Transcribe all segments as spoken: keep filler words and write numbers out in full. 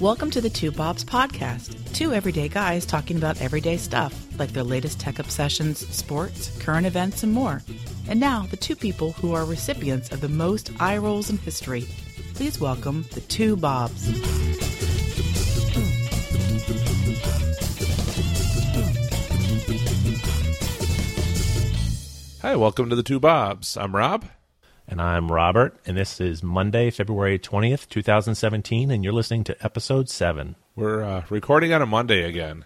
Welcome to the Two Bobs podcast. Two everyday guys talking about everyday stuff, like their latest tech obsessions, sports, current events, and more. And now, the two people who are recipients of the most eye rolls in history. Please welcome the Two Bobs. Hi, welcome to the Two Bobs. I'm Rob. And I'm Robert, and this is Monday, February twentieth, twenty seventeen, and you're listening to Episode seven. We're uh, recording on a Monday again.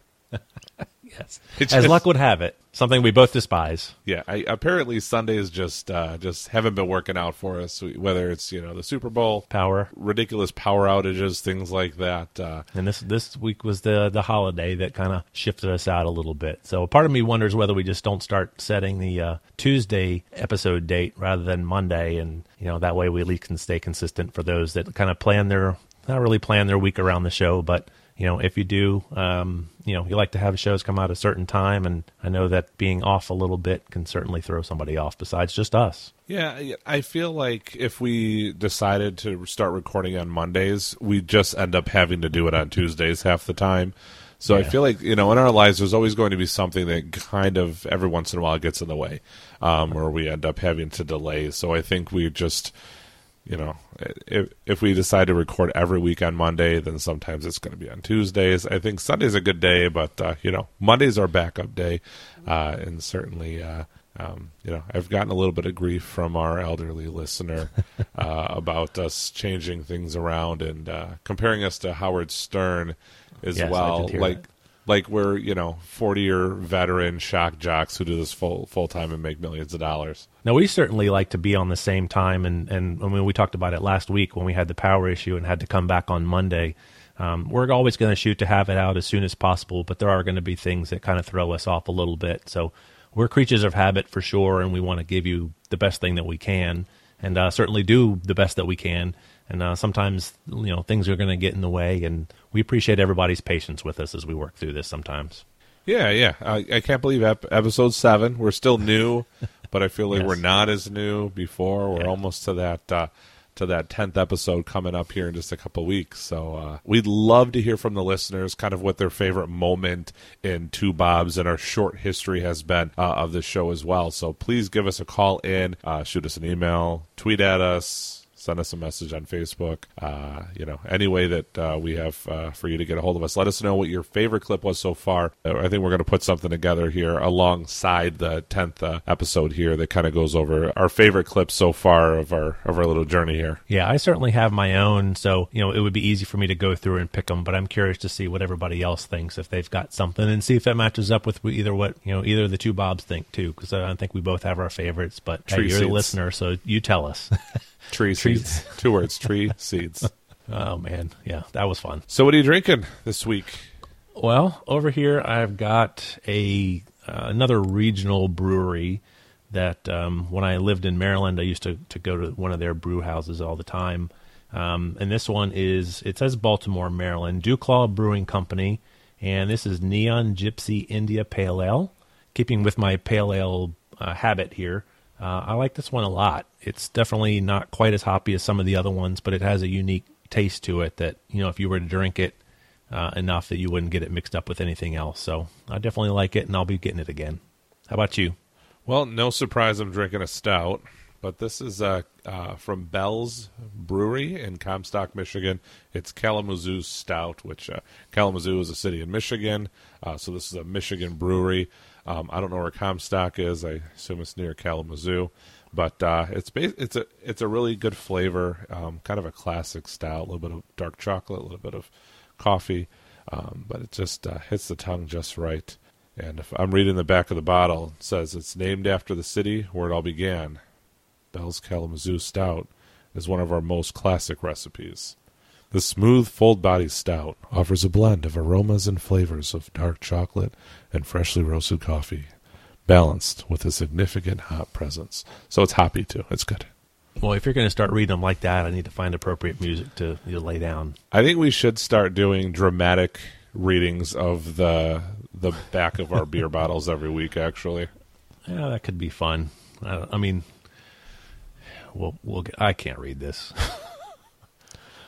Yes. It's As just- luck would have it, something we both despise. Yeah, I, apparently Sundays just uh, just haven't been working out for us, whether it's, you know, the Super Bowl, Power. ridiculous power outages, things like that. Uh, And this this week was the the holiday that kind of shifted us out a little bit. So part of me wonders whether we just don't start setting the uh, Tuesday episode date rather than Monday, and you know that way we at least can stay consistent for those that kind of plan their not really plan their week around the show, but you know if you do, um, you know you like to have shows come out a certain time, and I know that being off a little bit can certainly throw somebody off besides just us. yeah, I feel like if we decided to start recording on Mondays, we just end up having to do it on Tuesdays half the time. So Yeah. I feel like, you know, in our lives, there's always going to be something that kind of every once in a while gets in the way, um, where we end up having to delay. So I think we just, you know, if if we decide to record every week on Monday, then sometimes it's going to be on Tuesdays. I think Sunday's a good day, but, uh, you know, Monday's our backup day. Uh, and certainly, uh, um, you know, I've gotten a little bit of grief from our elderly listener uh, about us changing things around and uh, comparing us to Howard Stern as Yes, I well. did hear Like, that. like we're, you know, forty-year veteran shock jocks who do this full full time and make millions of dollars. Now, we certainly like to be on the same time, and, and I mean, we talked about it last week when we had the power issue and had to come back on Monday. Um, we're always going to shoot to have it out as soon as possible, but there are going to be things that kind of throw us off a little bit. So we're creatures of habit for sure, and we want to give you the best thing that we can, and uh, certainly do the best that we can. And uh, sometimes, you know, things are going to get in the way, and we appreciate everybody's patience with us as we work through this sometimes. Yeah, yeah. I, I can't believe ep- episode seven. We're still new, but I feel like Yes. we're not as new before. We're Yeah. almost to that uh, to that tenth episode coming up here in just a couple weeks. So uh, we'd love to hear from the listeners, kind of what their favorite moment in Two Bobs and our short history has been uh, of this show as well. So please give us a call in, uh, shoot us an email, tweet at us. Send us a message on Facebook. Uh, you know, any way that uh, we have uh, for you to get a hold of us. Let us know what your favorite clip was so far. Uh, I think we're going to put something together here alongside the tenth uh, episode here that kind of goes over our favorite clips so far of our of our little journey here. Yeah, I certainly have my own, so you know it would be easy for me to go through and pick them. But I'm curious to see what everybody else thinks if they've got something, and see if that matches up with either what you know either the two Bobs think too. Because I think we both have our favorites. But hey, Tree you're the seeds. listener, so you tell us. Tree Trees. seeds. Two words, tree seeds. Oh man, yeah, that was fun. So what are you drinking this week? Well, over here I've got a uh, another regional brewery that um, when I lived in Maryland, I used to, to go to one of their brew houses all the time. Um, and this one is, it says Baltimore, Maryland, Dewclaw Brewing Company. And this is Neon Gypsy India Pale Ale. Keeping with my pale ale uh, habit here, uh, I like this one a lot. It's definitely not quite as hoppy as some of the other ones, but it has a unique taste to it that, you know, if you were to drink it uh, enough that you wouldn't get it mixed up with anything else. So I definitely like it, and I'll be getting it again. How about you? Well, no surprise I'm drinking a stout, but this is uh, uh, from Bell's Brewery in Comstock, Michigan. It's Kalamazoo Stout, which uh, Kalamazoo is a city in Michigan, uh, so this is a Michigan brewery. Um, I don't know where Comstock is. I assume it's near Kalamazoo, but uh, it's ba- it's a it's a really good flavor, um, kind of a classic stout, a little bit of dark chocolate, a little bit of coffee, um, but it just uh, hits the tongue just right. And if I'm reading the back of the bottle, it says it's named after the city where it all began. Bell's Kalamazoo Stout is one of our most classic recipes. The smooth, full-bodied stout offers a blend of aromas and flavors of dark chocolate and freshly roasted coffee, balanced with a significant hop presence. So it's hoppy, too. It's good. Well, if you're going to start reading them like that, I need to find appropriate music to you know, lay down. I think we should start doing dramatic readings of the the back of our beer bottles every week, actually. Yeah, that could be fun. I, don't, I mean, we'll, we'll get, I can't read this.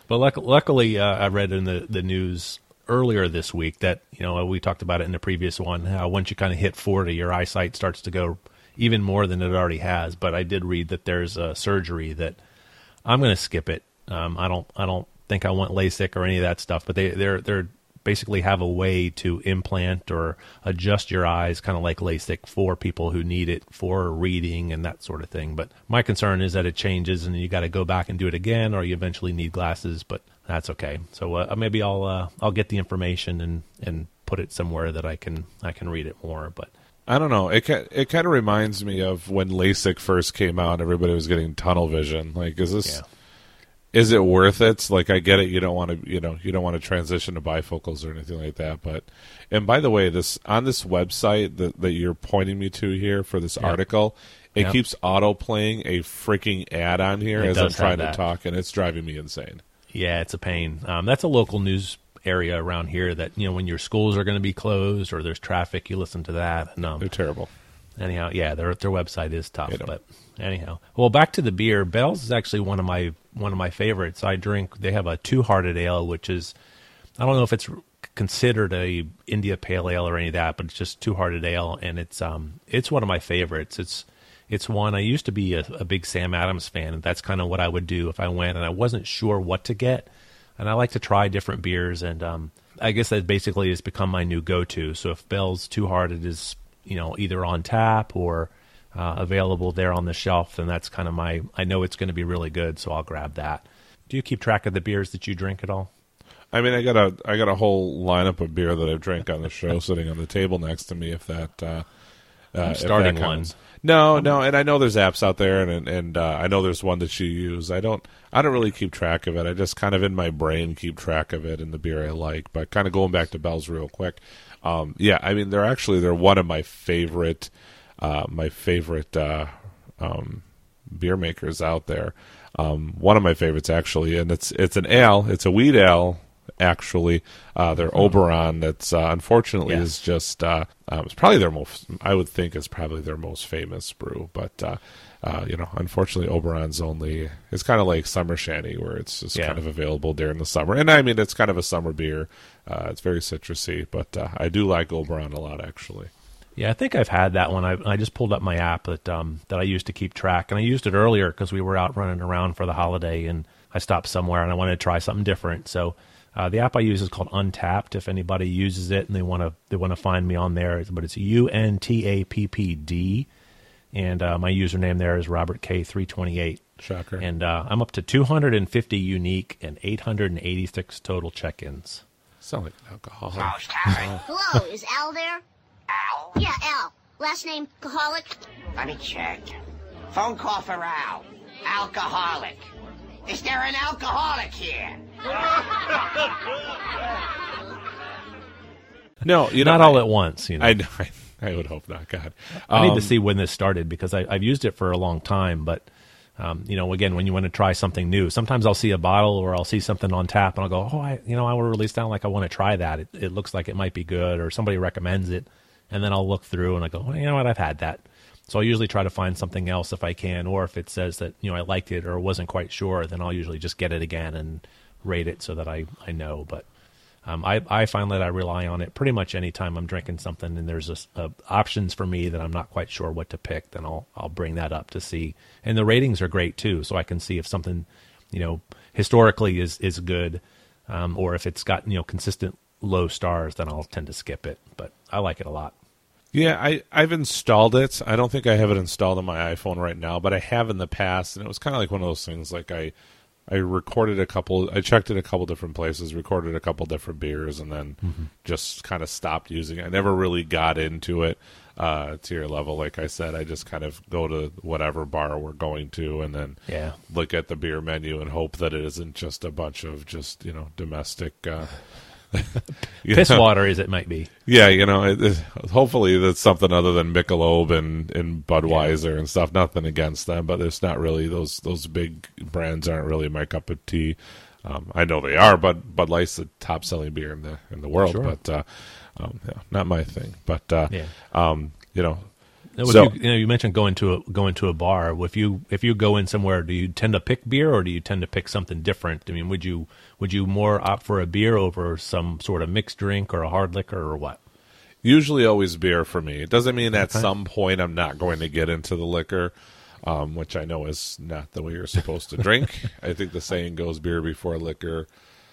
But luck- luckily, uh, I read in the, the news earlier this week that, you know, we talked about it in the previous one, how once you kind of hit forty, your eyesight starts to go even more than it already has. But I did read that there's a surgery that I'm going to skip it. Um, I don't I don't think I want LASIK or any of that stuff, but they, they're they're basically have a way to implant or adjust your eyes, kind of like LASIK, for people who need it for reading and that sort of thing. But my concern is that it changes and you got to go back and do it again, or you eventually need glasses. But that's okay. So uh, maybe I'll uh, I'll get the information and, and put it somewhere that I can I can read it more. But I don't know. It ca- it kind of reminds me of when LASIK first came out. Everybody was getting tunnel vision. Like, is this? Yeah. Is it worth it? Like, I get it. You don't want to, you know, you don't want to transition to bifocals or anything like that. But, and by the way, this on this website that, that you're pointing me to here for this Yep. article, it Yep. keeps auto playing a freaking ad on here It as I'm does have trying to that. talk, and it's driving me insane. Yeah, it's a pain. Um, that's a local news area around here that, you know, when your schools are going to be closed or there's traffic, you listen to that. And, um, They're terrible. anyhow, yeah, their their website is tough. Hate 'em. But anyhow, well, back to the beer. Bell's is actually one of my one of my favorites. I drink. They have a Two Hearted Ale, which is, I don't know if it's considered a India Pale Ale or any of that, but it's just Two Hearted Ale, and it's um it's one of my favorites. It's it's one I used to be a, a big Sam Adams fan, and that's kind of what I would do if I went and I wasn't sure what to get. And I like to try different beers, and um, I guess that basically has become my new go-to. So if Bell's Two Hearted is, you know, either on tap or uh, available there on the shelf, then that's kind of my, I know it's going to be really good, so I'll grab that. Do you keep track of the beers that you drink at all? I mean, I got a I got a whole lineup of beer that I've drank on the show sitting on the table next to me. If that, uh, uh, I'm if starting that one. counts. No, no, and I know there's apps out there, and and uh, I know there's one that you use. I don't I don't really keep track of it. I just kind of in my brain keep track of it and the beer I like. But kind of going back to Bell's real quick, um, yeah, I mean they're actually they're one of my favorite uh, my favorite uh, um, beer makers out there. Um, one of my favorites actually, and it's it's an ale. It's a wheat ale. Actually, uh, their Oberon, that's uh, unfortunately Yes. is just uh, um, it's probably their most. I would think is probably their most famous brew, but uh, uh, you know, unfortunately, Oberon's only. It's kind of like summer shandy, where it's just Yeah. kind of available during the summer. And I mean, it's kind of a summer beer. Uh, it's very citrusy, but uh, I do like Oberon a lot, actually. Yeah, I think I've had that one. I, I just pulled up my app that um, that I used to keep track, and I used it earlier because we were out running around for the holiday, and I stopped somewhere and I wanted to try something different. So uh, the app I use is called Untapped. If anybody uses it and they want to they want to find me on there, but it's U N T A P P D, and uh, my username there is Robert K three twenty-eight. Shocker. And uh, I'm up to two hundred fifty unique and eight hundred eighty-six total check-ins. Sound like an alcoholic. Hello, is Al there? Al? Yeah, Al. Last name, Kaholic. Let me check. Phone call for Al. Alcoholic. Is there an alcoholic here? No, you know, Not all at once, you know. I, I I would hope not. God, I need Um, to see when this started because I, I've used it for a long time. But, um, you know, again, when you want to try something new, sometimes I'll see a bottle or I'll see something on tap and I'll go, oh, I, you know, I would really sound like I want to try that. It, it looks like it might be good, or somebody recommends it. And then I'll look through and I go, well, you know what, I've had that. So I usually try to find something else if I can, or if it says that, you know, I liked it or wasn't quite sure, then I'll usually just get it again and rate it so that I, I know. But um, I, I find that I rely on it pretty much any time I'm drinking something and there's a, a, options for me that I'm not quite sure what to pick, then I'll I'll bring that up to see. And the ratings are great too, so I can see if something, you know, historically is, is good, um, or if it's got, you know, consistent low stars, then I'll tend to skip it. But I like it a lot. Yeah, I, I've installed it. I don't think I have it installed on my iPhone right now, but I have in the past, and it was kind of like one of those things. Like I, I recorded a couple. I checked it a couple different places, recorded a couple different beers, and then mm-hmm. just kind of stopped using it. I never really got into it uh, to your level. Like I said, I just kind of go to whatever bar we're going to, and then yeah. look at the beer menu and hope that it isn't just a bunch of just you know domestic. Uh, Piss know. water as it might be. Yeah, you know, it, it, hopefully that's something other than Michelob and, and Budweiser yeah. and stuff. Nothing against them, but it's not really, those those big brands aren't really my cup of tea. Um, I know they are, but Bud Light's the top selling beer in the in the world, sure. but uh, um, yeah, not my thing. But uh, yeah. um, you know, Now, if So- you, you know, you mentioned going to a going to a bar. If you if you go in somewhere, do you tend to pick beer or do you tend to pick something different? I mean, would you would you more opt for a beer over some sort of mixed drink or a hard liquor or what? Usually always beer for me. It doesn't mean at Okay. some point I'm not going to get into the liquor, um, which I know is not the way you're supposed to drink. I think the saying goes beer before liquor.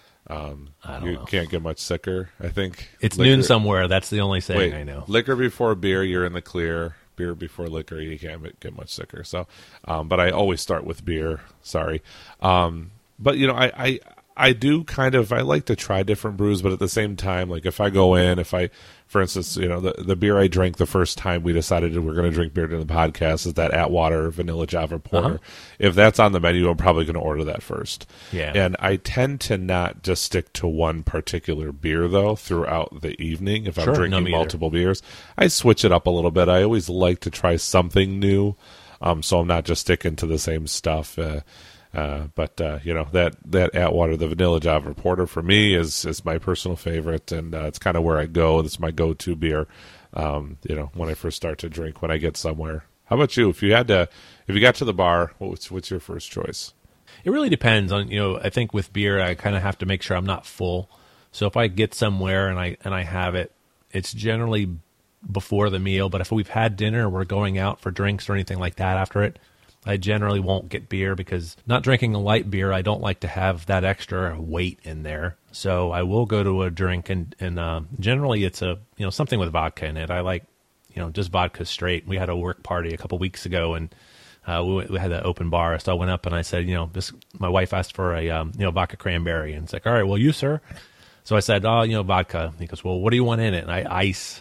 Um, I don't you know. can't get much sicker, I think. It's Liquor- noon somewhere. That's the only saying Wait, I know. liquor before beer, you're in the clear. Beer before liquor, you can't get much sicker. So, um, but I always start with beer. Sorry, um, but you know, I, I I do kind of I like to try different brews, but at the same time, like if I go in, if I, for instance, you know, the the beer I drank the first time we decided we we're going to drink beer during the podcast is that Atwater Vanilla Java Porter. Uh-huh. If that's on the menu, I'm probably going to order that first. Yeah. And I tend to not just stick to one particular beer though throughout the evening. If I'm Sure, no, drinking me either. multiple beers, I switch it up a little bit. I always like to try something new, um, so I'm not just sticking to the same stuff. Uh, uh, but uh, you know that that Atwater, the Vanilla Java Porter, for me is is my personal favorite, and uh, it's kind of where I go. It's my go-to beer. Um, you know, when I first start to drink, when I get somewhere. How about you? If you had to, if you got to the bar, what's what's your first choice? It really depends on, you know, I think with beer, I kind of have to make sure I'm not full. So if I get somewhere and I and I have it, it's generally before the meal. But if we've had dinner, we're going out for drinks or anything like that after it, I generally won't get beer because not drinking a light beer, I don't like to have that extra weight in there. So I will go to a drink and, and uh, generally it's a, you know, something with vodka in it. I like, you know, just vodka straight. We had a work party a couple weeks ago and Uh, we, went- we had an open bar, so I went up and I said, you know, this. My wife asked for a, um, you know, vodka cranberry, and it's like, all right, well, you, sir. So I said, oh, you know, vodka. He goes, well, what do you want in it? And I ice,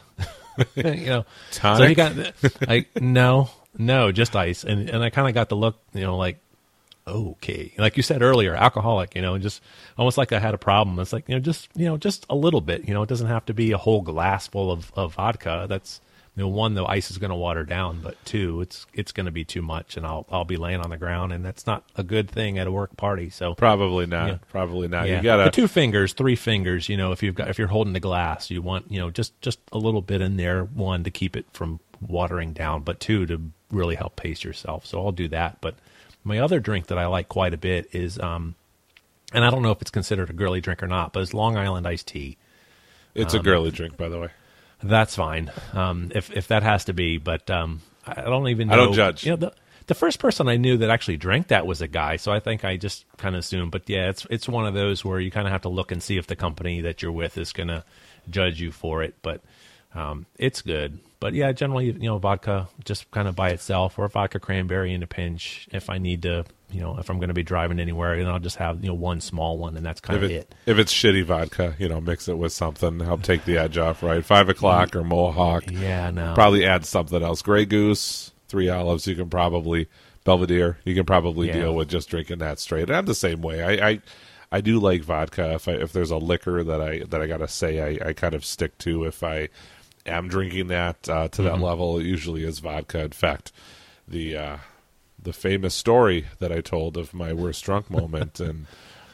you know. So he Tonic? got, I no, no, just ice, and and I kind of got the look, you know, like, okay, like you said earlier, alcoholic, you know, just almost like I had a problem. It's like, you know, just you know, just a little bit, you know, it doesn't have to be a whole glass full of of vodka. That's You know, one, the ice is going to water down, but two, it's it's going to be too much, and I'll I'll be laying on the ground, and that's not a good thing at a work party. So Probably not. Yeah. Probably not. yeah, You gotta. the two fingers, three fingers. You know, if you've got if you're holding the glass, you want you know just just a little bit in there. One, to keep it from watering down, but two, to really help pace yourself. So I'll do that. But my other drink that I like quite a bit is, um, and I don't know if it's considered a girly drink or not, but it's Long Island iced tea. It's a girly drink, by the way. That's fine. Um, if if that has to be, but um, I don't even know. I don't judge. You know, the the first person I knew that actually drank that was a guy, so I think I just kind of assumed. But yeah, it's it's one of those where you kind of have to look and see if the company that you're with is going to judge you for it. But um, it's good. But yeah, generally, you know, vodka just kind of by itself, or vodka cranberry in a pinch if I need to. You know, if I'm going to be driving anywhere, and I'll just have you know one small one, and that's kind If of it, it. if it's shitty vodka, you know, mix it with something. Help take the edge off, right? Five o'clock or Mohawk. Yeah, no. Probably add something else. Grey Goose, Three Olives. You can probably Belvedere. You can probably Yeah. deal with just drinking that straight. I'm the same way. I, I, I do like vodka. If I, if there's a liquor that I that I gotta say I, I kind of stick to. If I am drinking that uh, to that level, it usually is vodka. In fact, the uh, the famous story that I told of my worst drunk moment and.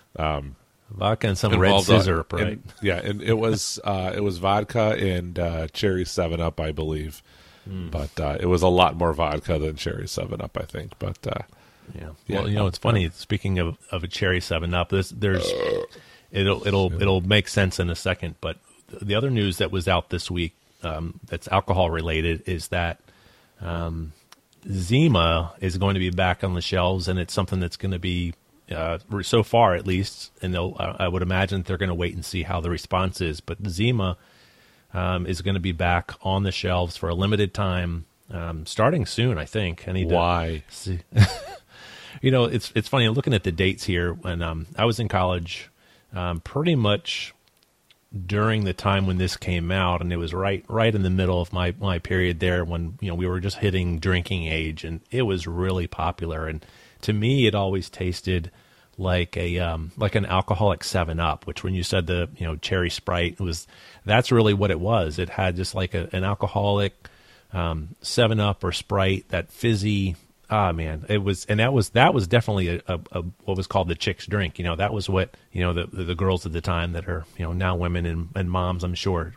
Vodka and some red involved, uh, scissor, right? and- yeah, and it was uh, it was vodka and uh, cherry Seven Up, I believe, Hmm. but uh, it was a lot more vodka than cherry Seven Up, I think. But uh, Yeah. Yeah. Well, you know, it's funny. Speaking of, of a cherry Seven Up, this there's it'll it'll it'll make sense in a second. But the other news that was out this week um, that's alcohol related is that um, Zima is going to be back on the shelves, and it's something that's going to be uh, so far at least. And they'll, I would imagine they're going to wait and see how the response is. But Zima um, is going to be back on the shelves for a limited time, um, starting soon. I think. I need to why? see. You know, it's it's funny looking at the dates here. When um, I was in college, um, pretty much during the time when this came out, and it was right right in the middle of my, my period there when you know we were just hitting drinking age, and it was really popular. And to me, it always tasted like a um, like an alcoholic Seven Up, which when you said the you know cherry Sprite, it was that's really what it was. It had just like a, an alcoholic um, Seven Up or Sprite, that fizzy. Ah, man, it was, and that was that was definitely a, a, a what was called the chicks drink. You know, that was what you know the the, the girls at the time that are you know now women and, and moms, I'm sure,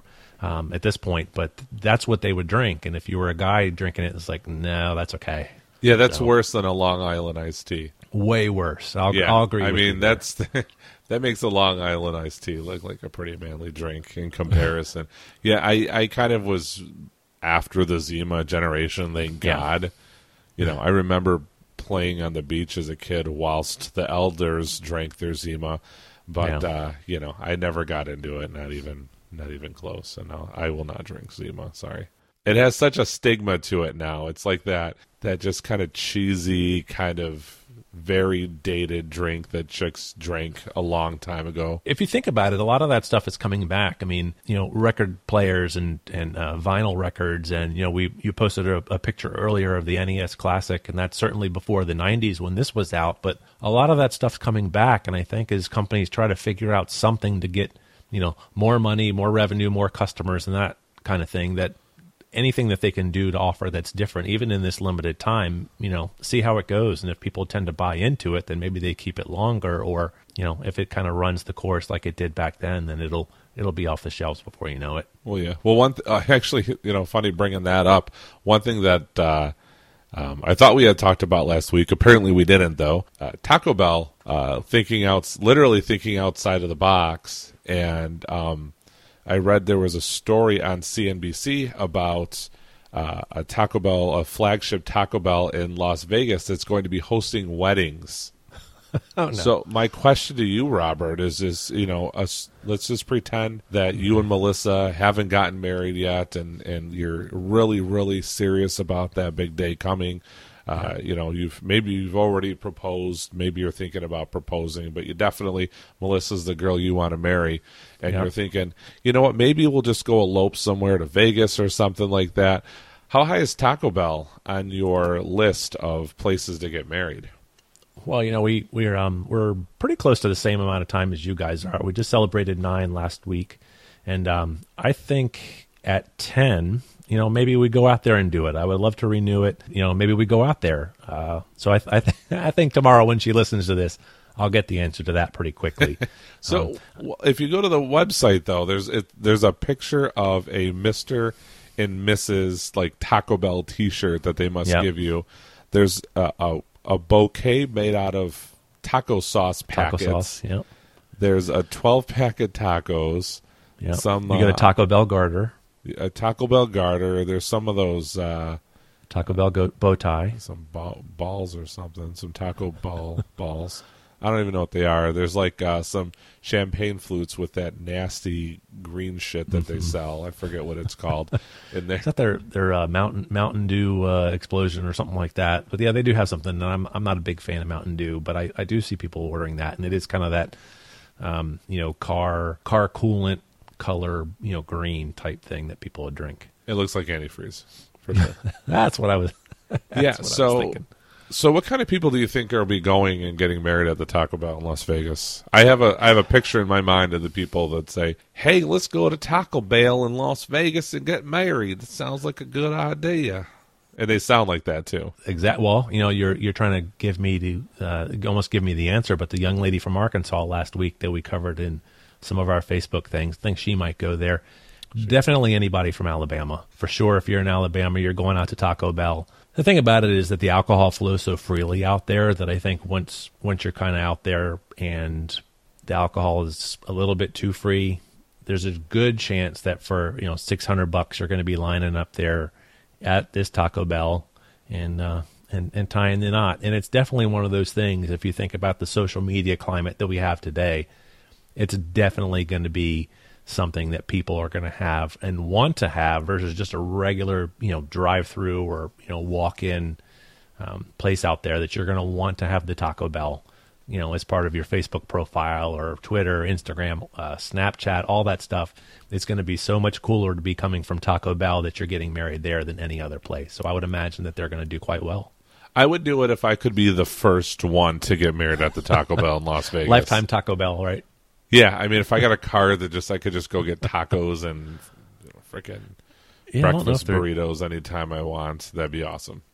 um, at this point, but that's what they would drink. And if you were a guy drinking it, it's like, no, that's okay. Yeah, that's So- worse than a Long Island iced tea. Way worse. I'll, Yeah, I'll agree I with you mean, there. that's that makes a Long Island iced tea look like a pretty manly drink in comparison. Yeah, I, I kind of was after the Zima generation, thank Yeah. God. You know, I remember playing on the beach as a kid whilst the elders drank their Zima, but Yeah. uh, you know, I never got into it, not even not even close. And no, I will not drink Zima. Sorry. It has such a stigma to it now. It's like that that just kind of cheesy, kind of very dated drink that chicks drank a long time ago. If you think about it, a lot of that stuff is coming back. I mean, you know, record players and and uh, vinyl records, and you know, we you posted a, a picture earlier of the N E S Classic, and that's certainly before the nineties when this was out. But a lot of that stuff's coming back, and I think as companies try to figure out something to get, you know, more money, more revenue, more customers, and that kind of thing, that anything that they can do to offer that's different, even in this limited time, you know, see how it goes. And if people tend to buy into it, then maybe they keep it longer. Or, you know, if it kind of runs the course like it did back then, then it'll it'll be off the shelves before you know it. Well, yeah. Well, one th- uh, actually, you know, funny bringing that up. One thing that uh, um, I thought we had talked about last week. Apparently, we didn't, though. Uh, Taco Bell uh, thinking out, literally thinking outside of the box, and um, I read there was a story on C N B C about uh, a Taco Bell, a flagship Taco Bell in Las Vegas that's going to be hosting weddings. Oh, no. So my question to you, Robert, is: is you know, us, let's just pretend that you and Melissa haven't gotten married yet, and, and you're really, really serious about that big day coming. Uh, you know, you've maybe you've already proposed, maybe you're thinking about proposing, but you definitely, Melissa's the girl you want to marry, and Yep. you're thinking, you know what, maybe we'll just go elope somewhere to Vegas or something like that. How high is Taco Bell on your list of places to get married? Well, you know, we we're um we're pretty close to the same amount of time as you guys are. We just celebrated nine last week, and um I think at ten, you know, maybe we go out there and do it. I would love to renew it. You know, maybe we go out there. Uh, so I I, th- I think tomorrow when she listens to this, I'll get the answer to that pretty quickly. So Um, w if you go to the website, though, there's it, there's a picture of a Mister and Missus like Taco Bell T-shirt that they must Yep. give you. There's a, a a bouquet made out of taco sauce taco packets. sauce, yeah, There's a twelve pack of tacos. yeah. Some You got a uh, Taco Bell garter, a Taco Bell garter. There's some of those uh, Taco Bell go- bow tie. some ball, balls or something. Some Taco Bell balls. I don't even know what they are. There's like uh, some champagne flutes with that nasty green shit that they sell. I forget what it's called. In there, Is that their their uh, Mountain Mountain Dew uh, explosion or something like that? But yeah, they do have something. And I'm I'm not a big fan of Mountain Dew, but I, I do see people ordering that, and it is kind of that, um, you know, car car coolant color, you know, green type thing that people would drink. it looks like antifreeze for sure. That's what I was. yeah. what I was So, thinking. so what kind of people do you think are be going and getting married at the Taco Bell in Las Vegas? I have a I have a picture in my mind of the people that say, "Hey, let's go to Taco Bell in Las Vegas and get married. That sounds like a good idea." And they sound like that too. Exact. Well, you know, you're you're trying to give me the uh, almost give me the answer, but the young lady from Arkansas last week that we covered in some of our Facebook things, think she might go there. Definitely anybody from Alabama, for sure. If you're in Alabama, you're going out to Taco Bell. The thing about it is that the alcohol flows so freely out there that I think once once you're kind of out there and the alcohol is a little bit too free, there's a good chance that for you know six hundred bucks you're going to be lining up there at this Taco Bell and uh, and and tying the knot. And it's definitely one of those things. If you think about the social media climate that we have today, it's definitely going to be something that people are going to have and want to have versus just a regular, you know, drive-through or, you know, walk-in um, place out there that you're going to want to have the Taco Bell, you know, as part of your Facebook profile or Twitter, Instagram, uh, Snapchat, all that stuff. It's going to be so much cooler to be coming from Taco Bell that you're getting married there than any other place. So I would imagine that they're going to do quite well. I would do it if I could be the first one to get married at the Taco Bell in Las Vegas. Lifetime Taco Bell, right? Yeah, I mean, if I got a card that just I could just go get tacos and you know, freaking Yeah, I don't know breakfast if they're- burritos anytime I want, that'd be awesome.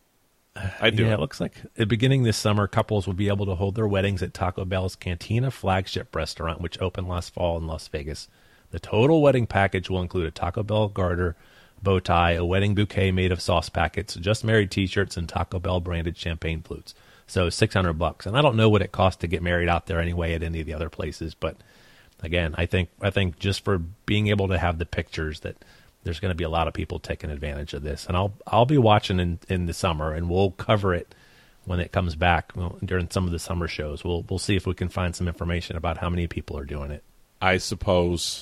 I do. Yeah, it. it looks like at the beginning this summer, couples will be able to hold their weddings at Taco Bell's Cantina flagship restaurant, which opened last fall in Las Vegas. The total wedding package will include a Taco Bell garter, bow tie, a wedding bouquet made of sauce packets, just married T-shirts, and Taco Bell branded champagne flutes. So six hundred bucks. And I don't know what it costs to get married out there anyway at any of the other places, but again, I think I think just for being able to have the pictures, that there's going to be a lot of people taking advantage of this. And I'll I'll be watching in, in the summer, and we'll cover it when it comes back well, during some of the summer shows. We'll we'll see if we can find some information about how many people are doing it. I suppose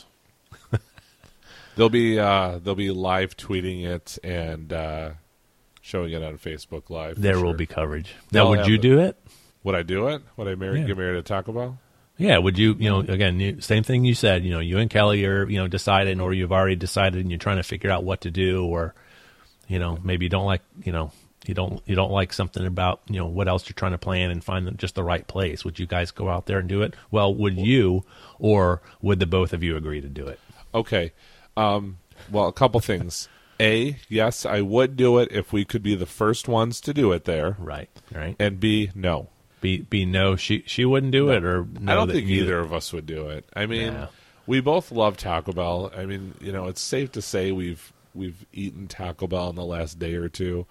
they'll be uh, they'll be live tweeting it and uh, showing it on Facebook Live. There sure. will be coverage. They'll Now, would have you it. do it? Would I do it? Would I marry, Yeah. get married at Taco Bell? Yeah, would you, you know, again, you, same thing you said, you know, you and Kelly are, you know, deciding, or you've already decided and you're trying to figure out what to do, or, you know, maybe you don't like, you know, you don't, you don't like something about, you know, what else you're trying to plan and find just the right place. Would you guys go out there and do it? Well, would you, or would the both of you agree to do it? Okay. Um, well, a couple things. A, yes, I would do it if we could be the first ones to do it there. Right. Right. And B, no. Be, be no, she, she wouldn't do it, or no, I don't that think you- either of us would do it. I mean, Yeah. we both love Taco Bell. I mean, you know, it's safe to say we've we've eaten Taco Bell in the last day or two.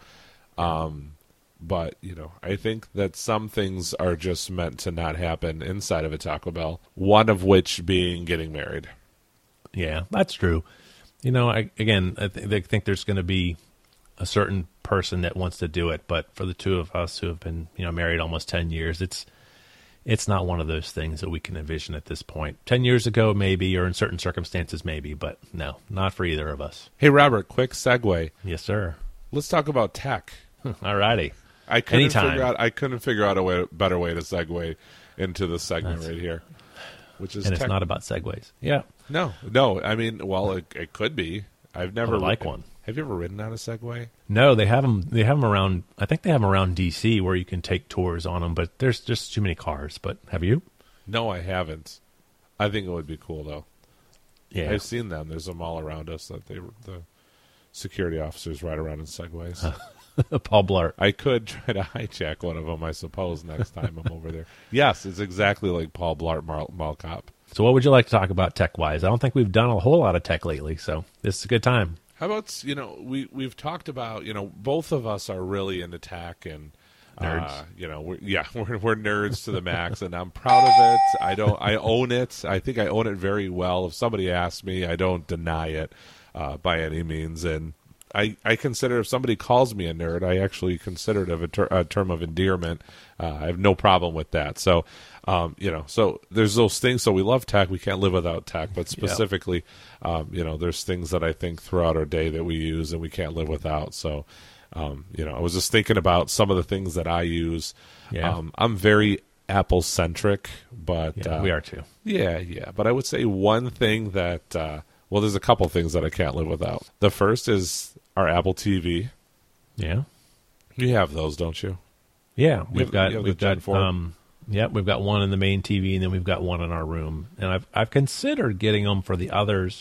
Um, but, you know, I think that some things are just meant to not happen inside of a Taco Bell, one of which being getting married. Yeah, that's true. You know, I, again, I, th- I think there's going to be a certain person that wants to do it, but for the two of us who have been, you know, married almost ten years, it's it's not one of those things that we can envision at this point. Ten years ago, maybe, or in certain circumstances, maybe, but no, not for either of us. Hey, Robert, quick segue. Yes, sir. Let's talk about tech. All righty. I couldn't Anytime. figure out. I couldn't figure out a way, better way to segue into the segment That's- right here, which is And it's tech. not about segues. Yeah, No, no. I mean, well, it, it could be. I've never I would like ridden- one. Have you ever ridden on a Segway? no, they have them. They have them around. I think they have them around D C where you can take tours on them, but there's just too many cars. But have you? No, I haven't. I think it would be cool though. Yeah. I've seen them. There's them all around us. That they the security officers ride around in Segways. Paul Blart. I could try to hijack one of them, I suppose, next time I'm over there. Yes, it's exactly like Paul Blart Mall, Mall Cop. So what would you like to talk about tech-wise? I don't think we've done a whole lot of tech lately, so this is a good time. How about, you know, we, we've talked about, you know, both of us are really into tech and, Nerds. uh, you know, we're, yeah, we're, we're nerds to the max, and I'm proud of it. I don't, I own it. I think I own it very well. If somebody asks me, I don't deny it uh, by any means. And I, I consider if somebody calls me a nerd, I actually consider it a, ter- a term of endearment. Uh, I have no problem with that. So, um, you know, so there's those things. So we love tech. We can't live without tech. But specifically, um, you know, there's things that I think throughout our day that we use and we can't live without. So, um, you know, I was just thinking about some of the things that I use. Yeah. Um, I'm very Apple centric, but Yeah, uh, we are too. yeah, yeah. But I would say one thing that, uh, well, there's a couple things that I can't live without. The first is our Apple T V. Yeah. You have those, don't you? Yeah, we've have- got you have the we've Gen got four? um yeah, we've got one in the main T V, and then we've got one in our room. And I've I've considered getting them for the others,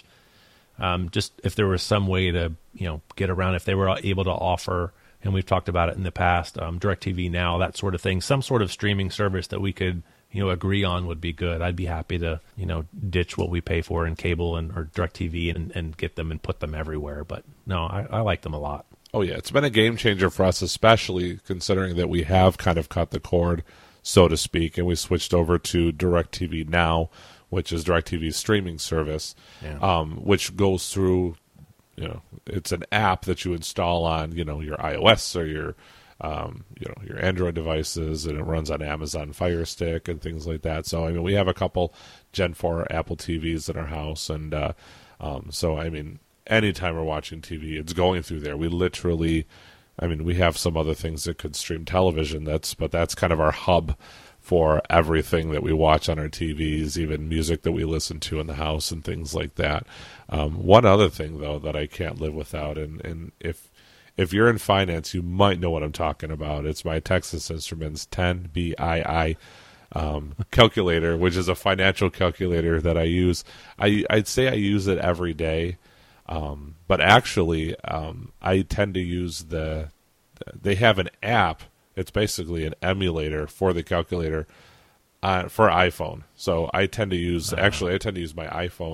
um, just if there was some way to, you know, get around, if they were able to offer, and we've talked about it in the past, um, DirecTV Now, that sort of thing, some sort of streaming service that we could, you know, agree on would be good. I'd be happy to, you know, ditch what we pay for in cable and or DirecTV and, and get them and put them everywhere. But no, I, I like them a lot. Oh, yeah. It's been a game changer for us, especially considering that we have kind of cut the cord, so to speak, and we switched over to DirecTV Now, which is DirecTV's streaming service, Yeah. um, which goes through, you know, it's an app that you install on, you know, your iOS or your, um, you know, your Android devices, and it runs on Amazon Fire Stick and things like that. So, I mean, we have a couple Gen four Apple T Vs in our house, and uh, um, so, I mean, anytime we're watching T V, it's going through there. We literally, I mean, we have some other things that could stream television. That's, but that's kind of our hub for everything that we watch on our T Vs, even music that we listen to in the house and things like that. Um, one other thing, though, that I can't live without, and, and if if you're in finance, you might know what I'm talking about. It's my Texas Instruments ten B I I um, calculator, which is a financial calculator that I use. I, I'd say I use it every day. Um, but actually, um, I tend to use the, they have an app. It's basically an emulator for the calculator uh, for iPhone. So I tend to use, Uh-huh. actually, I tend to use my iPhone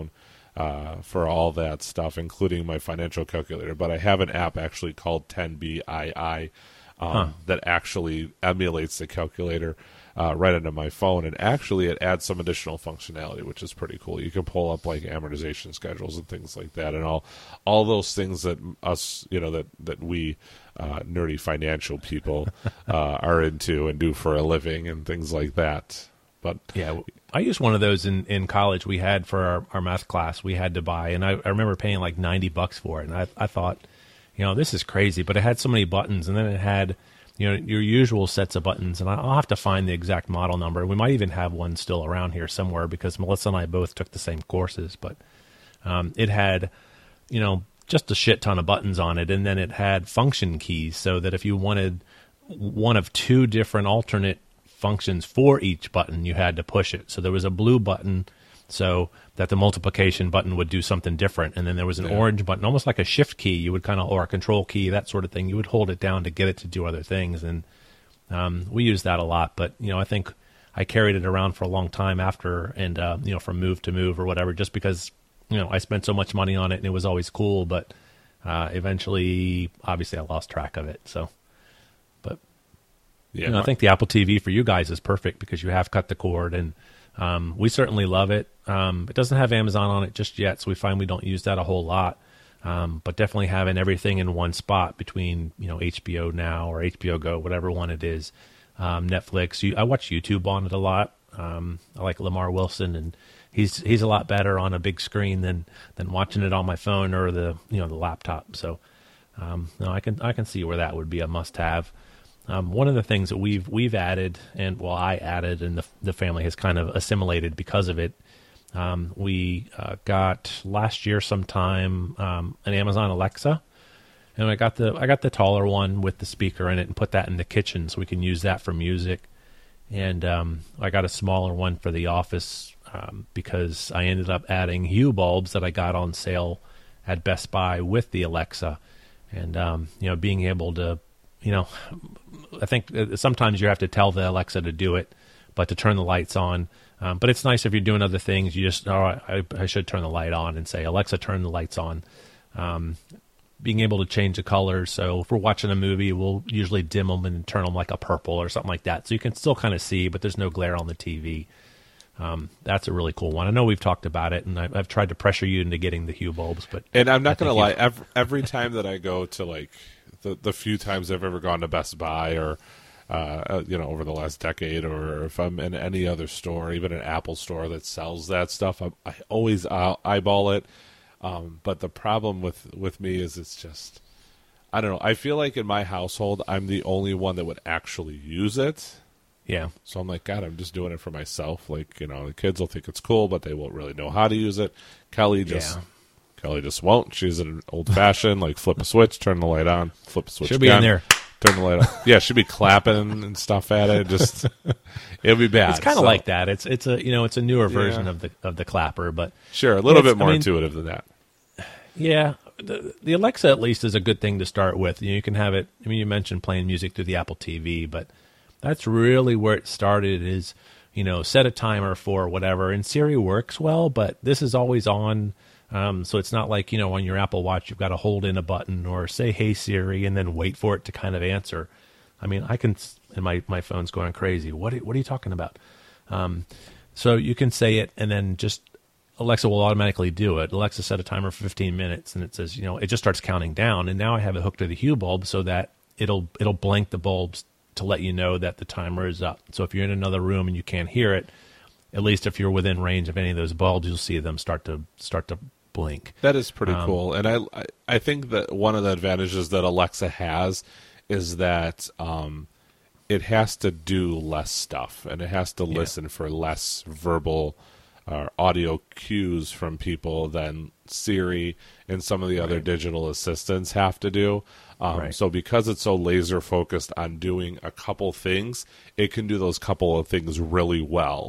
uh, for all that stuff, including my financial calculator. But I have an app actually called ten B I I um, huh. that actually emulates the calculator uh, right into my phone, and actually it adds some additional functionality, which is pretty cool. You can pull up like amortization schedules and things like that, and all all those things that us, you know, that that we uh, nerdy financial people uh, are into and do for a living and things like that. But yeah, I used one of those in, in college. We had for our, our math class, we had to buy, and I, I remember paying like ninety bucks for it. And I, I thought, you know, this is crazy, but it had so many buttons, and then it had, you know, your usual sets of buttons. And I'll have to find the exact model number. We might even have one still around here somewhere because Melissa and I both took the same courses, but um, it had, you know, just a shit ton of buttons on it. And then it had function keys so that if you wanted one of two different alternate functions for each button, you had to push it. So there was a blue button so that the multiplication button would do something different, and then there was an yeah. orange button, almost like a shift key. You would kind of, or a control key, that sort of thing. You would hold it down to get it to do other things, and um, we used that a lot. But you know, I think I carried it around for a long time after, and uh, you know, from move to move or whatever, just because you know I spent so much money on it, and it was always cool. But uh, eventually, obviously, I lost track of it. So, but yeah, you know, I think the Apple T V for you guys is perfect because you have cut the cord, and um, we certainly love it. Um, it doesn't have Amazon on it just yet, so we find we don't use that a whole lot. Um, but definitely having everything in one spot between you know H B O Now or H B O Go, whatever one it is, um, Netflix. You, I watch YouTube on it a lot. Um, I like Lamar Wilson, and he's he's a lot better on a big screen than than watching it on my phone or the you know the laptop. So um, no, I can I can see where that would be a must-have. Um, one of the things that we've we've added, and well, I added, and the the family has kind of assimilated because of it. Um, we uh, got last year sometime um, an Amazon Alexa, and I got the I got the taller one with the speaker in it, and put that in the kitchen so we can use that for music. And um, I got a smaller one for the office um, because I ended up adding Hue bulbs that I got on sale at Best Buy with the Alexa, and um, you know, being able to, you know, I think sometimes you have to tell the Alexa to do it, but to turn the lights on. Um, but it's nice if you're doing other things. You just, oh, I, I should turn the light on and say, Alexa, turn the lights on. Um, being able to change the colors. So if we're watching a movie, we'll usually dim them and turn them like a purple or something like that. So you can still kind of see, but there's no glare on the T V. Um, that's a really cool one. I know we've talked about it, and I've, I've tried to pressure you into getting the Hue bulbs. But and I'm not going to lie, every, every time that I go to like the, the few times I've ever gone to Best Buy or Uh, you know, over the last decade, or if I'm in any other store, even an Apple store that sells that stuff, I, I always uh, eyeball it. Um, but the problem with, with me is it's just, I don't know. I feel like in my household, I'm the only one that would actually use it. Yeah. So I'm like, God, I'm just doing it for myself. Like, you know, the kids will think it's cool, but they won't really know how to use it. Kelly just... Yeah. Kelly just won't. She's an old-fashioned, like flip a switch, turn the light on, flip a switch. She'll be again. in there. Turn the light on. Yeah, she'd be clapping and stuff at it. Just it'll be bad. It's kind of so. like that. It's it's a you know it's a newer version yeah. of the of the clapper, but sure, a little bit bit more I mean, intuitive than that. Yeah, the, the Alexa at least is a good thing to start with. You know, you can have it. I mean, you mentioned playing music through the Apple T V, but that's really where it started. Is you know set a timer for whatever, and Siri works well, but this is always on. Um, so it's not like, you know, on your Apple Watch, you've got to hold in a button or say, hey, Siri, and then wait for it to kind of answer. I mean, I can, and my, my phone's going crazy. What, what are you talking about? Um, so you can say it, and then just Alexa will automatically do it. Alexa set a timer for fifteen minutes, and it says, you know, it just starts counting down. And now I have it hooked to the Hue bulb so that it'll, it'll blink the bulbs to let you know that the timer is up. So if you're in another room and you can't hear it, at least if you're within range of any of those bulbs, you'll see them start to start to blink. That is pretty um, cool. And I I think that one of the advantages that Alexa has is that um, it has to do less stuff, and it has to listen yeah. for less verbal uh, audio cues from people than Siri and some of the right. other digital assistants have to do. Um, right. So because it's so laser focused on doing a couple things, it can do those couple of things really well.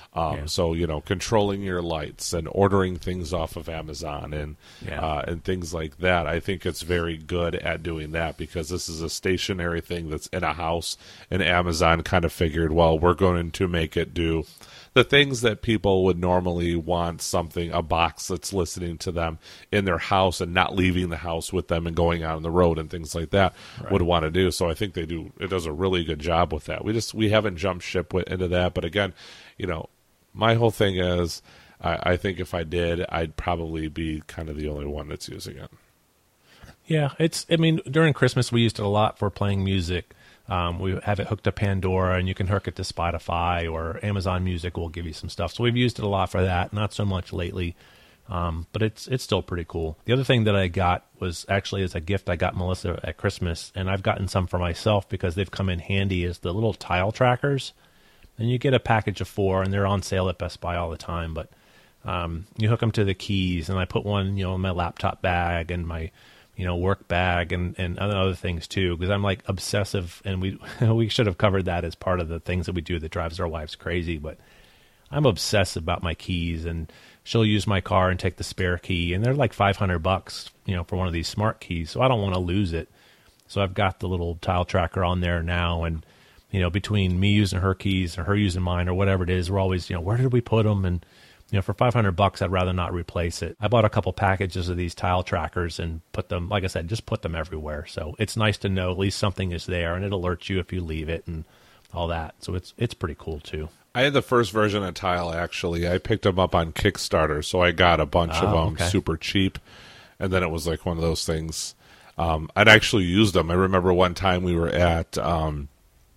Um, Yeah. So, you know, controlling your lights and ordering things off of Amazon and Yeah. uh, and things like that. I think it's very good at doing that because this is a stationary thing that's in a house, and Amazon kind of figured, well, we're going to make it do the things that people would normally want something, a box that's listening to them in their house and not leaving the house with them and going out on the road and things like that Right. would want to do. So I think they do, it does a really good job with that. We just, we haven't jumped ship with, into that. But again, you know, my whole thing is, I, I think if I did, I'd probably be kind of the only one that's using it. Yeah, it's. I mean, during Christmas we used it a lot for playing music. Um, we have it hooked to Pandora, and you can hook it to Spotify or Amazon Music will give you some stuff. So we've used it a lot for that. Not so much lately, um, but it's it's still pretty cool. The other thing that I got was actually as a gift I got Melissa at Christmas, and I've gotten some for myself because they've come in handy. Is the little tile trackers, and you get a package of four, and they're on sale at Best Buy all the time. But um, you hook them to the keys, and I put one, you know, in my laptop bag and my you know, work bag and, and other things too, because I'm like obsessive, and we we should have covered that as part of the things that we do that drives our wives crazy. But I'm obsessed about my keys, and she'll use my car and take the spare key, and they're like five hundred bucks, you know, for one of these smart keys. So I don't want to lose it. So I've got the little tile tracker on there now, and you know, between me using her keys or her using mine or whatever it is, we're always, you know, where did we put them? And you know, for five hundred bucks, I'd rather not replace it. I bought a couple packages of these tile trackers and put them, like I said, just put them everywhere. So it's nice to know at least something is there, and it alerts you if you leave it and all that. So it's it's pretty cool too. I had the first version of Tile, actually. I picked them up on Kickstarter, so I got a bunch Oh, of them okay. super cheap. And then it was like one of those things. Um, I'd actually used them. I remember one time we were at... Um,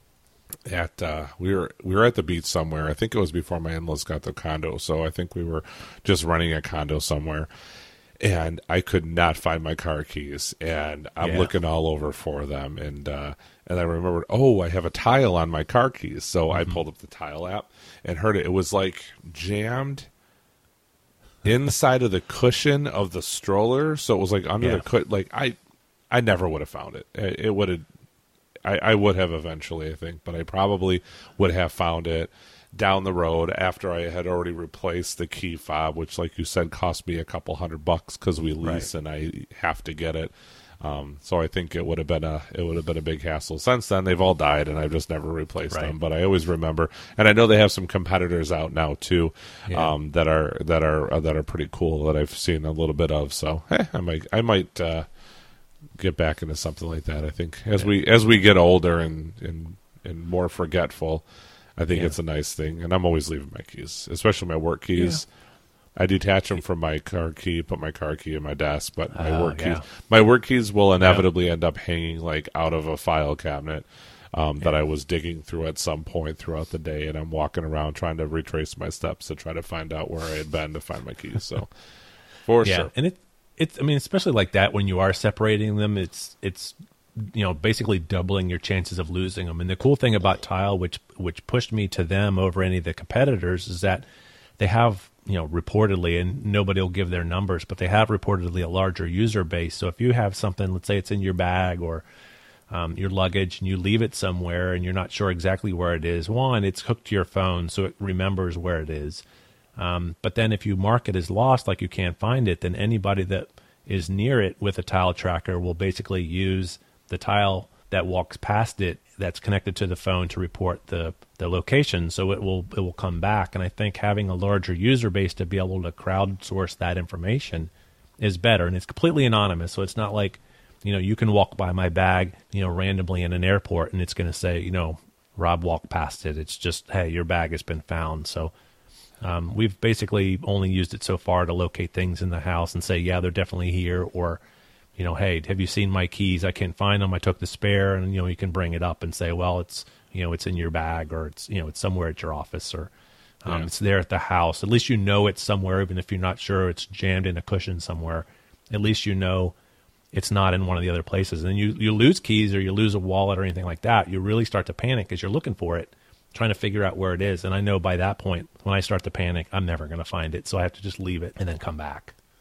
At uh, we were we were at the beach somewhere. I think it was before my in-laws got the condo, so I think we were just renting a condo somewhere. And I could not find my car keys, and I'm Yeah. looking all over for them. And uh, and I remembered, oh, I have a Tile on my car keys, so Mm-hmm. I pulled up the Tile app and heard it. It was like jammed inside of the cushion of the stroller, so it was like under Yeah. the cu- like I I never would have found it. It, it would have. I, I would have eventually, I think, but I probably would have found it down the road after I had already replaced the key fob, which, like you said, cost me a couple hundred bucks because we lease Right. and I have to get it. Um, so I think it would have been a it would have been a big hassle. Since then, they've all died, and I've just never replaced Right. them. But I always remember, and I know they have some competitors out now too, Yeah. um, that are that are uh, that are pretty cool that I've seen a little bit of. So eh, I might I might. Uh, get back into something like that. I think as Yeah. we as we get older and and, and more forgetful, I think Yeah. it's a nice thing. And I'm always leaving my keys, especially my work keys. I detach them from my car key, put my car key in my desk, but my Oh, work yeah. keys, my work keys will inevitably end up hanging like out of a file cabinet um, that Yeah. I was digging through at some point throughout the day, and I'm walking around trying to retrace my steps to try to find out where I had been to find my keys. So for Yeah, sure. and it it's I mean, especially like that when you are separating them, it's it's you know basically doubling your chances of losing them. And the cool thing about Tile, which which pushed me to them over any of the competitors, is that they have you know reportedly, and nobody will give their numbers, but they have reportedly a larger user base. So if you have something, let's say it's in your bag or um, your luggage, and you leave it somewhere, and you're not sure exactly where it is, one, it's hooked to your phone, so it remembers where it is. Um, but then if you mark it as lost, like you can't find it, then anybody that is near it with a tile tracker will basically use the tile that walks past it that's connected to the phone to report the, the location. So it will it will come back. And I think having a larger user base to be able to crowdsource that information is better. And it's completely anonymous. So it's not like, you know, you can walk by my bag, you know, randomly in an airport and it's going to say, you know, Rob walked past it. It's just, hey, your bag has been found. So Um, we've basically only used it so far to locate things in the house and say, yeah, they're definitely here. Or, you know, hey, have you seen my keys? I can't find them. I took the spare. And, you know, you can bring it up and say, well, it's, you know, it's in your bag, or it's, you know, it's somewhere at your office, or um, Yeah. it's there at the house. At least you know it's somewhere, even if you're not sure it's jammed in a cushion somewhere. At least you know it's not in one of the other places. And then you, you lose keys or you lose a wallet or anything like that, you really start to panic because you're looking for it, trying to figure out where it is. And I know by that point, when I start to panic, I'm never going to find it. So I have to just leave it and then come back.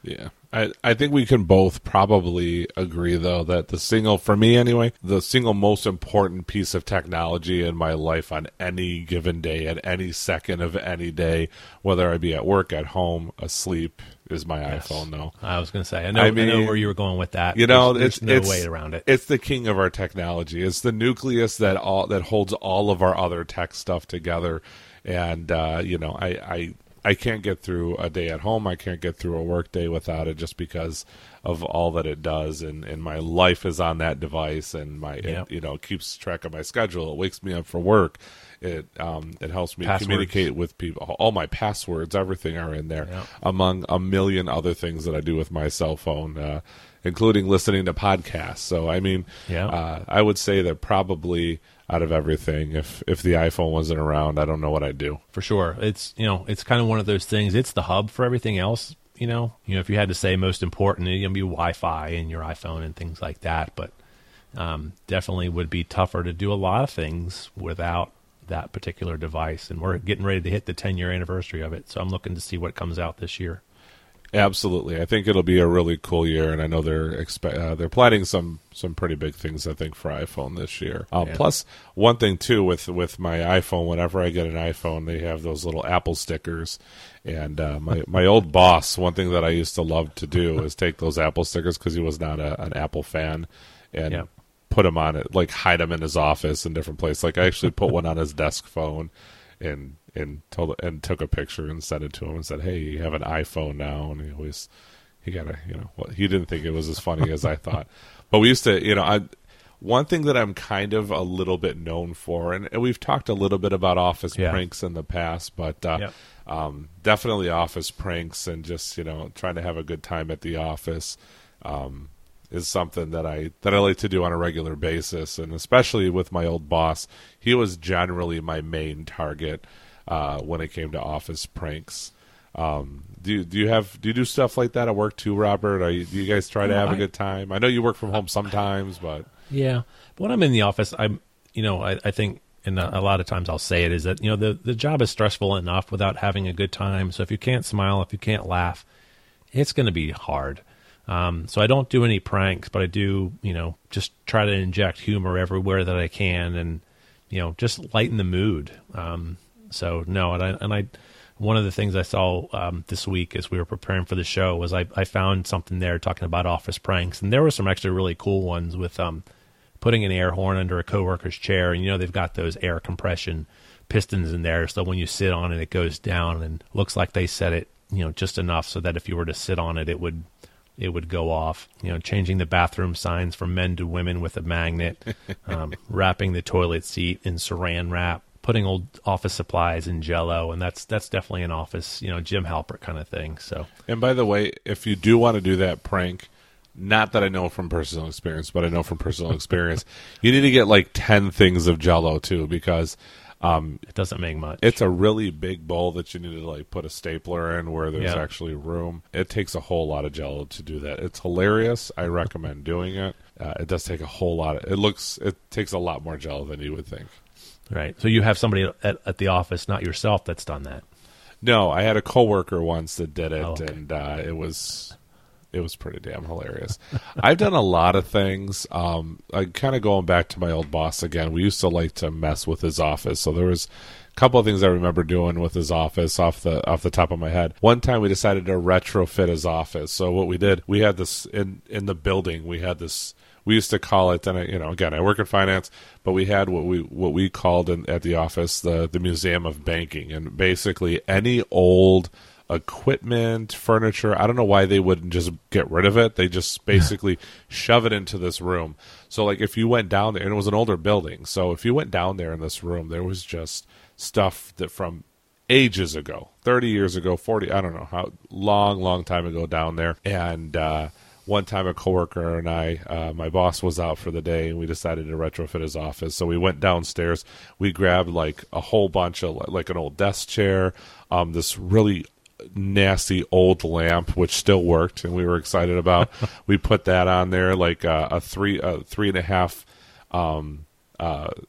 Yeah. I, I think we can both probably agree, though, that the single, for me anyway, the single most important piece of technology in my life on any given day, at any second of any day, whether I be at work, at home, asleep, is my Yes. iPhone now. I was going to say, I know, I I know mean, where you were going with that. You know, there's, it's, there's no it's, way around it. It's the king of our technology. It's the nucleus that all that holds all of our other tech stuff together. And, uh, you know, I... I I can't get through a day at home. I can't get through a work day without it, just because of all that it does. And, and my life is on that device, and my Yep. it, you know, keeps track of my schedule. It wakes me up for work. It um, it helps me Passwords. communicate with people. All my passwords, everything are in there, Yep. among a million other things that I do with my cell phone, uh, including listening to podcasts. So, I mean, Yeah. uh, I would say that probably out of everything, if if the iPhone wasn't around, I don't know what I'd do. For sure. It's, you know, it's kind of one of those things. It's the hub for everything else, you know. You know, if you had to say most important, it's going to be Wi-Fi in your iPhone and things like that. But um, definitely would be tougher to do a lot of things without that particular device. And we're getting ready to hit the ten-year anniversary of it. So I'm looking to see what comes out this year. Absolutely, I think it'll be a really cool year, and I know they're expe- uh, they're planning some some pretty big things, I think, for iPhone this year. Uh, Yeah. Plus, one thing too with with my iPhone, whenever I get an iPhone, they have those little Apple stickers. And uh, my my old boss, one thing that I used to love to do is take those Apple stickers, because he was not a, an Apple fan, and Yeah. put them on it, like hide them in his office in different places. Like I actually put one on his desk phone, and and told and took a picture and sent it to him and said, "Hey, you have an iPhone now." And he always he got a you know well, he didn't think it was as funny as I thought. But we used to, you know, I one thing that I'm kind of a little bit known for, and, and we've talked a little bit about office Yeah. pranks in the past, but uh, Yep. um, definitely office pranks and just, you know, trying to have a good time at the office. Um, is something that I that I like to do on a regular basis, and especially with my old boss, he was generally my main target uh, when it came to office pranks. Um, do you, do you have do you do stuff like that at work too, Robert? Are you, do you guys try to Well, have a I- good time? I know you work from home sometimes, but Yeah, but when I'm in the office, I'm, you know, I, I think, and a lot of times I'll say it, is that, you know, the, the job is stressful enough without having a good time. So if you can't smile, if you can't laugh, it's going to be hard. Um, so I don't do any pranks, but I do, you know, just try to inject humor everywhere that I can, and, you know, just lighten the mood. Um, so no, and I, and I, one of the things I saw um, this week as we were preparing for the show was I, I found something there talking about office pranks, and there were some actually really cool ones with um, putting an air horn under a coworker's chair, and you know they've got those air compression pistons in there, so when you sit on it, it goes down, and looks like they set it, you know, just enough so that if you were to sit on it, it would it would go off. You know, changing the bathroom signs from men to women with a magnet, um, wrapping the toilet seat in Saran wrap, putting old office supplies in Jell-O, and that's that's definitely an office, you know, Jim Halpert kind of thing. So, and by the way, if you do want to do that prank, not that I know from personal experience, but I know from personal experience, you need to get like ten things of Jell-O too, because um, it doesn't make much. it's a really big bowl that you need to like put a stapler in where there's Yeah. actually room. It takes a whole lot of Jell-O to do that. It's hilarious. I recommend doing it. Uh, it does take a whole lot. Of, it looks. It takes a lot more Jell-O than you would think. Right. So you have somebody at, at the office, not yourself, that's done that. No, I had a coworker once that did it, Oh, okay. and uh, it was it was pretty damn hilarious. I've done a lot of things. Um, I kind of going back to my old boss again. We used to like to mess with his office, so there was a couple of things I remember doing with his office off the off the top of my head. One time we decided to retrofit his office. So what we did, we had this in in the building. We had this. We used to call it, and I, you know, again, I work in finance, but we had what we what we called in, at the office the the Museum of Banking, and basically any old equipment, furniture. I don't know why they wouldn't just get rid of it. They just basically shove it into this room. So, like, if you went down there, and it was an older building, so if you went down there in this room, there was just stuff that from ages ago, thirty years ago, forty, I don't know how long, long time ago down there, and. uh One time a coworker and I, uh, my boss was out for the day, and we decided to retrofit his office. So we went downstairs. We grabbed like a whole bunch of, like an old desk chair, um, this really nasty old lamp, which still worked, and we were excited about. We put that on there, like uh, a three, a three and a half, um, uh,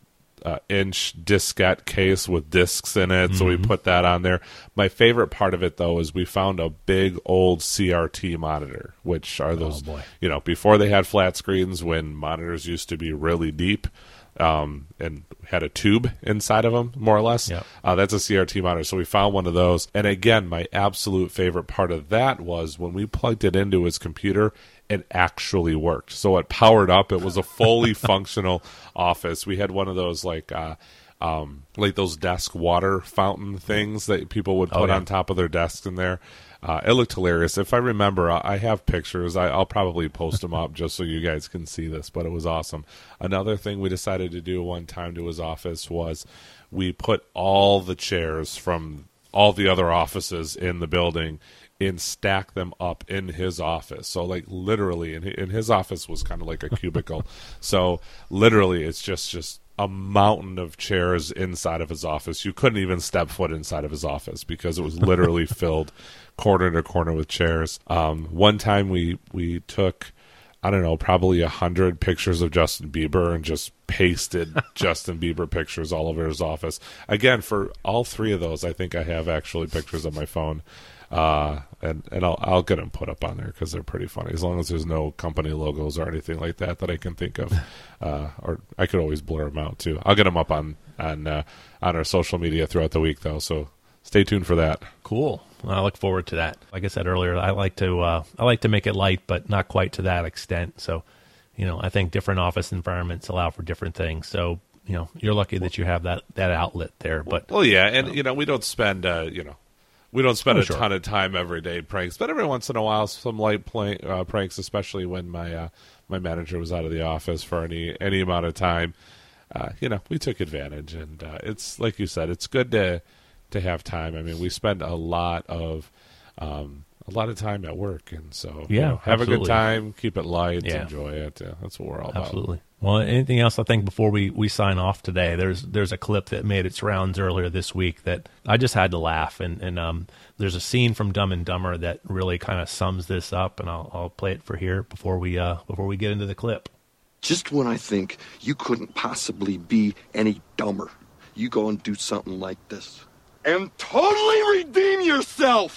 uh, inch diskette case with discs in it, mm-hmm. so we put that on there. My favorite part of it, though, is we found a big old C R T monitor, which are those, oh, boy. you know, before they had flat screens, when monitors used to be really deep um, and had a tube inside of them, more or less. Yep. Uh, that's a C R T monitor, so we found one of those. And again, my absolute favorite part of that was when we plugged it into his computer, it actually worked. So it powered up. It was a fully functional office. We had one of those like uh, um, like those desk water fountain things that people would put oh, yeah. on top of their desks in there. Uh, it looked hilarious. If I remember, I have pictures. I, I'll probably post them up just so you guys can see this, but it was awesome. Another thing we decided to do one time to his office was we put all the chairs from all the other offices in the building and stack them up in his office. So like literally, in, in his office was kind of like a cubicle. So literally it's just, just a mountain of chairs inside of his office. You couldn't even step foot inside of his office because it was literally filled corner to corner with chairs. Um, one time we, we took, I don't know, probably a hundred pictures of Justin Bieber and just pasted Justin Bieber pictures all over his office. Again, for all three of those, I think I have actually pictures on my phone. Uh, and, and I'll, I'll get them put up on there because they're pretty funny, as long as there's no company logos or anything like that that I can think of. Uh, or I could always blur them out too. I'll get them up on, on, uh, on our social media throughout the week though. So stay tuned for that. Cool. Well, I look forward to that. Like I said earlier, I like to, uh, I like to make it light, but not quite to that extent. So, you know, I think different office environments allow for different things. So, you know, you're lucky that you have that, that outlet there, but. Well, yeah. And, um, you know, we don't spend, uh, you know, We don't spend oh, a sure. ton of time every day pranks, but every once in a while, some light play, uh, pranks, especially when my uh, my manager was out of the office for any any amount of time. Uh, you know, we took advantage, and uh, it's like you said, it's good to to have time. I mean, we spend a lot of um, a lot of time at work, and so yeah, you know, have absolutely. a good time, keep it light, yeah. enjoy it. Yeah, that's what we're all about. Absolutely. Well, anything else? I think before we, we sign off today, there's there's a clip that made its rounds earlier this week that I just had to laugh, and and um, there's a scene from Dumb and Dumber that really kind of sums this up, and I'll I'll play it for here before we uh before we get into the clip. Just when I think you couldn't possibly be any dumber, you go and do something like this and totally redeem yourself.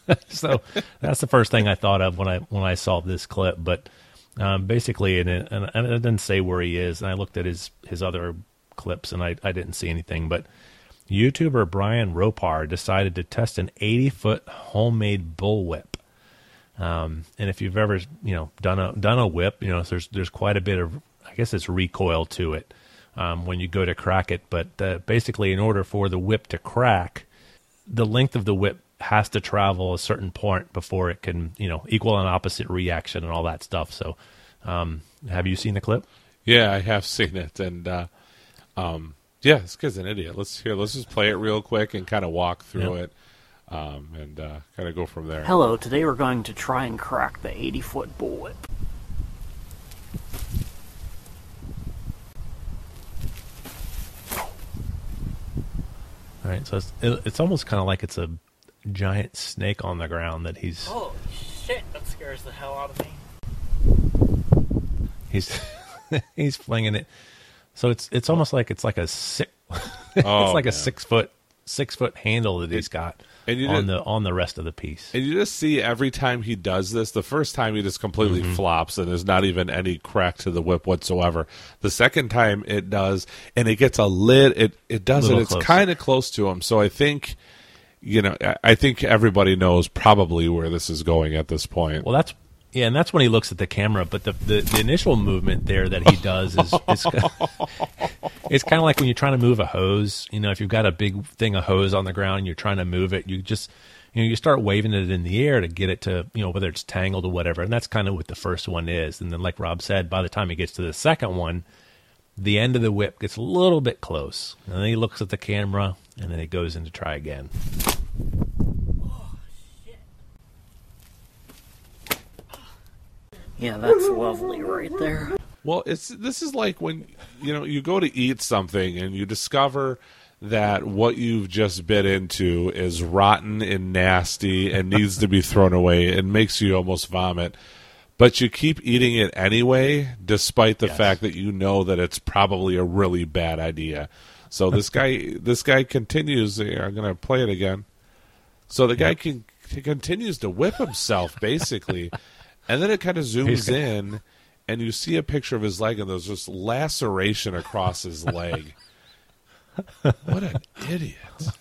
So that's the first thing I thought of when I when I saw this clip, but. Um, basically, and it, and, and it didn't say where he is, and I looked at his, his other clips, and I, I didn't see anything, but YouTuber Brian Ropar decided to test an eighty-foot homemade bullwhip. Um, and if you've ever, you know, done a done a whip, you know, there's there's quite a bit of, I guess it's recoil to it um, when you go to crack it, but uh, basically in order for the whip to crack, the length of the whip has to travel a certain point before it can, you know, equal an opposite reaction and all that stuff. So, um, have you seen the clip? Yeah, I have seen it, and uh, um, yeah, this guy's an idiot. Let's here, let's just play it real quick and kind of walk through Yep. it, um, and uh, kind of go from there. Hello, today we're going to try and crack the eighty-foot bullwhip. All right, so it's, it, it's almost kind of like it's a giant snake on the ground that he's Oh shit, that scares the hell out of me. he's he's flinging it. So it's it's almost like it's like a six Oh, it's like man. a six foot six foot handle that he's got and you on did- the on the rest of the piece. And you just see every time he does this, the first time he just completely Mm-hmm. flops and there's not even any crack to the whip whatsoever. The second time it does, and it gets a lid, it, it does it. Little It's close. kind of close to him. So I think, you know, I- I think everybody knows probably where this is going at this point. Well, that's yeah, and that's when he looks at the camera. But the the, the initial movement there that he does is it's, it's kind of like when you're trying to move a hose. You know, if you've got a big thing of hose on the ground and you're trying to move it, you just you know you start waving it in the air to get it to, you know, whether it's tangled or whatever. And that's kind of what the first one is. And then, like Rob said, by the time he gets to the second one, the end of the whip gets a little bit close, and then he looks at the camera, and then he goes in to try again. Yeah, that's lovely right there. Well, it's this is like when, you know, you go to eat something and you discover that what you've just bit into is rotten and nasty and needs to be thrown away and makes you almost vomit. but you keep eating it anyway, despite the Yes. fact that you know that it's probably a really bad idea. So this guy, this guy continues. I'm going to play it again. So the guy can, he continues to whip himself, basically, and then it kind of zooms in, and you see a picture of his leg, and there's this laceration across his leg. What an idiot!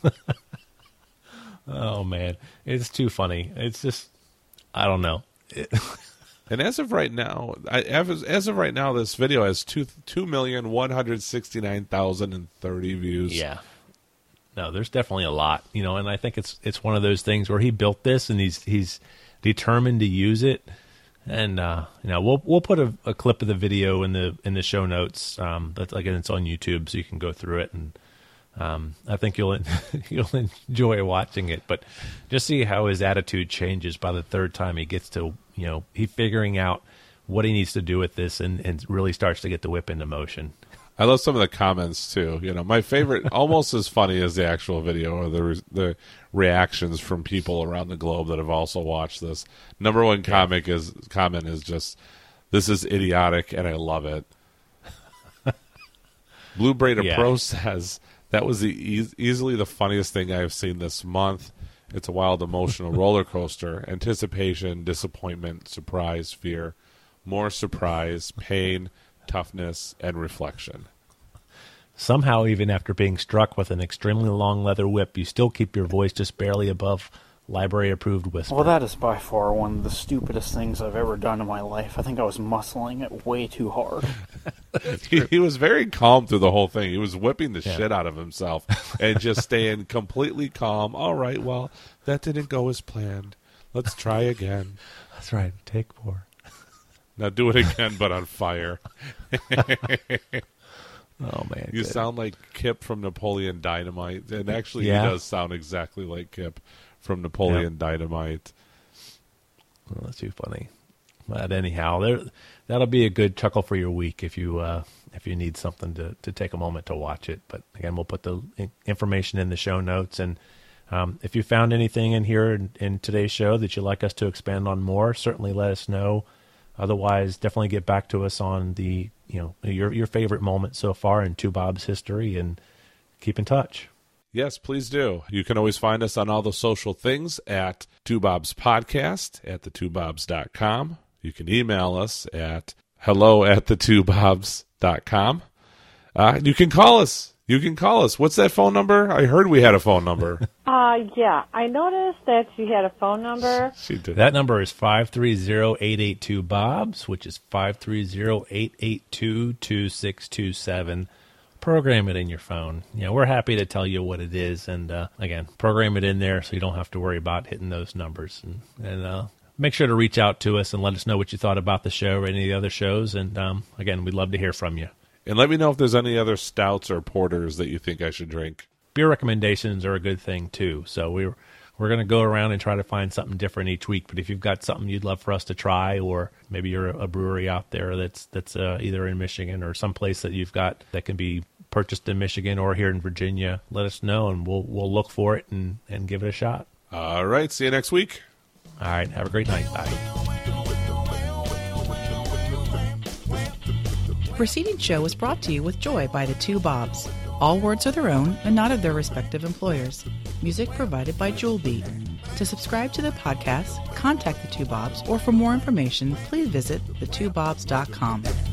Oh man, it's too funny. It's just, I don't know. It, And as of right now, I, as, as of right now, this video has two two million one hundred sixty nine thousand and thirty views. yeah. No, there's definitely a lot, you know, and I think it's it's one of those things where he built this and he's he's determined to use it. And uh, you know, we'll we'll put a, a clip of the video in the in the show notes. Um, but again, it's on YouTube, so you can go through it, and um, I think you'll you'll enjoy watching it. But just see how his attitude changes by the third time he gets to, you know, he figuring out what he needs to do with this, and, and really starts to get the whip into motion. I love some of the comments too. You know, my favorite, almost as funny as the actual video, are the the reactions from people around the globe that have also watched this. Number one comic is comment is just, "This is idiotic, and I love it." Blue Braid Yeah. Pro says that was the e- easily the funniest thing I have seen this month. It's a wild, emotional roller coaster. Anticipation, disappointment, surprise, fear, more surprise, pain, toughness, and reflection. Somehow, even after being struck with an extremely long leather whip, you still keep your voice just barely above library-approved whisper. Well, that is by far one of the stupidest things I've ever done in my life. I think I was muscling it way too hard. he, he was very calm through the whole thing. He was whipping the Yeah. shit out of himself and just staying completely calm. All right, well, that didn't go as planned. Let's try again. That's right. Take four. Now do it again, but on fire. Oh man, You good. sound like Kip from Napoleon Dynamite. And actually, Yeah. he does sound exactly like Kip from Napoleon Dynamite. Oh, that's too funny. But anyhow, there that'll be a good chuckle for your week if you uh, if you need something to, to take a moment to watch it. But again, we'll put the in- information in the show notes. And um, if you found anything in here in, in today's show that you'd like us to expand on more, certainly let us know. Otherwise, definitely get back to us on the you know your your favorite moment so far in Two Bob's history, and keep in touch. Yes, please do. You can always find us on all the social things at Two Bob's Podcast at the two bobs dot com. You can email us at hello at the two bobs dot com. Uh, you can call us. You can call us. What's that phone number? I heard we had a phone number. Uh, yeah, I noticed that you had a phone number. She did. That number is five three zero, eight eight two, B O B S, which is five three zero, eight eight two, two six two seven. Program it in your phone. You know, we're happy to tell you what it is. And, uh, again, program it in there so you don't have to worry about hitting those numbers. And, and uh, make sure to reach out to us and let us know what you thought about the show or any of the other shows. And, um, again, we'd love to hear from you. And let me know if there's any other stouts or porters that you think I should drink. Beer recommendations are a good thing, too. So we're we're going to go around and try to find something different each week. But if you've got something you'd love for us to try, or maybe you're a brewery out there that's that's uh, either in Michigan or someplace that you've got that can be purchased in Michigan or here in Virginia, let us know, and we'll we'll look for it and, and give it a shot. All right. See you next week. All right. Have a great night. Bye. The preceding show was brought to you with joy by the Two Bobs. All words are their own and not of their respective employers. Music provided by Jewel Beat. To subscribe to the podcast, contact the Two Bobs, or for more information, please visit the two bobs dot com.